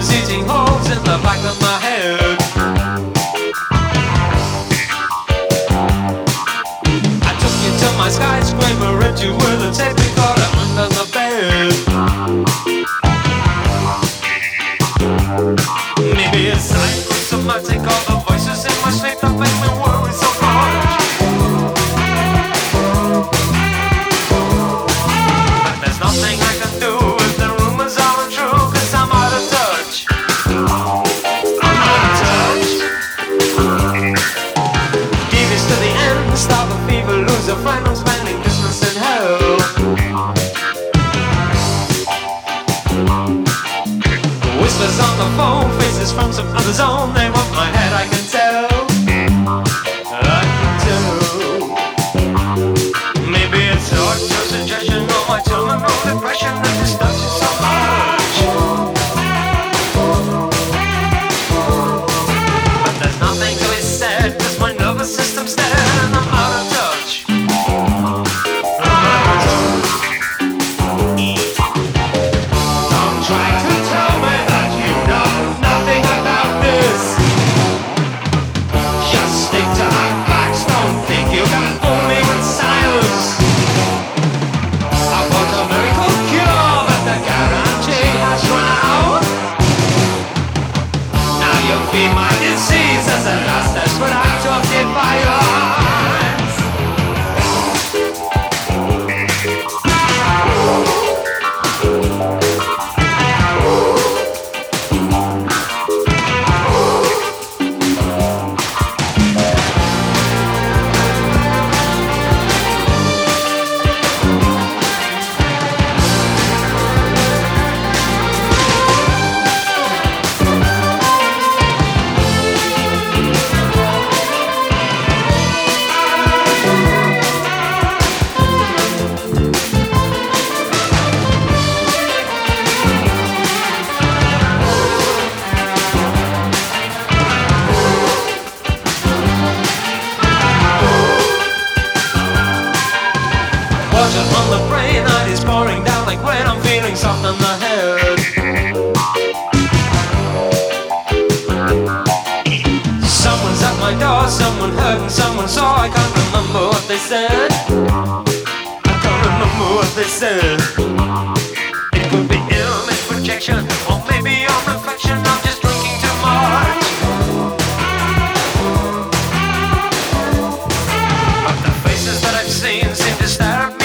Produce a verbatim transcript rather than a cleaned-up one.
was eating holes in the back of my head. I took you to my skyscraper, ripped you with a tape recorder under the bed. Maybe it's psychosomatic, all the voices in my sleep that make me worry so much. But there's nothing I can do if the rumors aren't true, 'cause I'm out of touch. I'm out of touch. Devious to the end, start the fever, lose a friend, I'm spending Christmas in hell. Whispers on the phone, faces from some other zone. They want my head, I can tell. I can tell. Maybe it's your suggestion or my terminal depression that disturbs you so much. But there's nothing to be said, 'cause my nervous system's dead and I'm out of touch. I'm out of touch. Don't try to tell me that you know nothing about this. Just stick to the facts, don't think you can fool me with science. I want a miracle cure, but the guarantee has run out. Now you feed my disease as a last desperate act of defiance. Water on the brain, night is pouring down like rain. I'm feeling soft on the head. Someone's at my door, someone heard and someone saw. I can't remember what they said. I can't remember what they said. It could be image projection, or maybe on reflection, I'm just drinking too much. But the faces that I've seen seem to stare at me